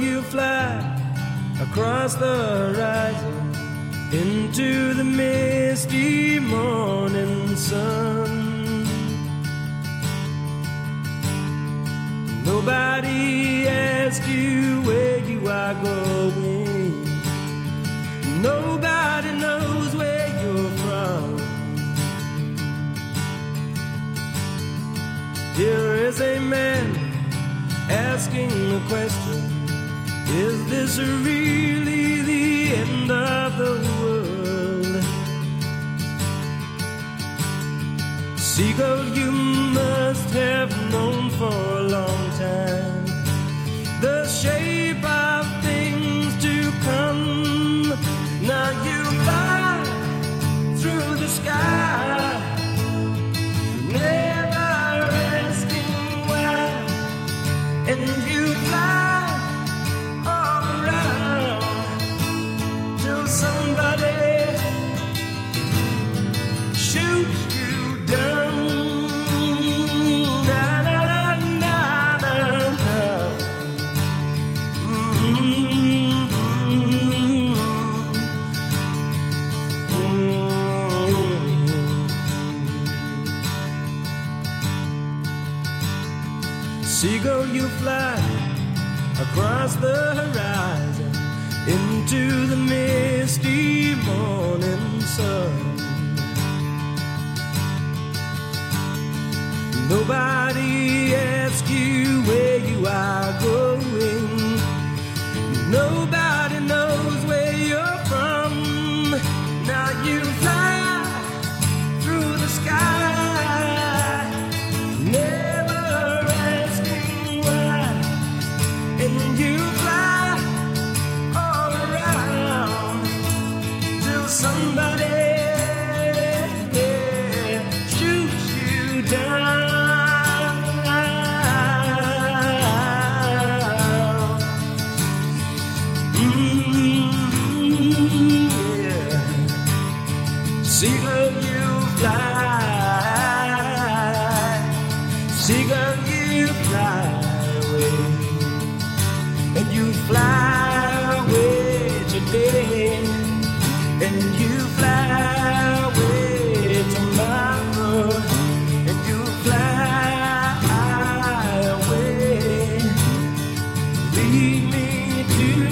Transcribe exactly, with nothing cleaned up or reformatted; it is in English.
you fly across the horizon into the misty morning sun. Nobody asks you where you are going. Nobody knows where you're from. Here is a man asking the question, is this really the end of the world? Seagull, you must have known for a long time the shape of things to come. Now you fly through the sky, never asking why, and you fly all around till somebody shoots you down. Na, na, na, na, na. Mm-hmm. Seagull, you fly across the horizon into the misty morning sun. Nobody asks you where you are going. Nobody knows where you're from. Now you fly through the sky, never asking why, and you fly all around till somebody yeah, shoots you down. Seagull, you fly. Seagull, you fly away. And you fly away today. And you fly away tomorrow. And you fly away. Lead me to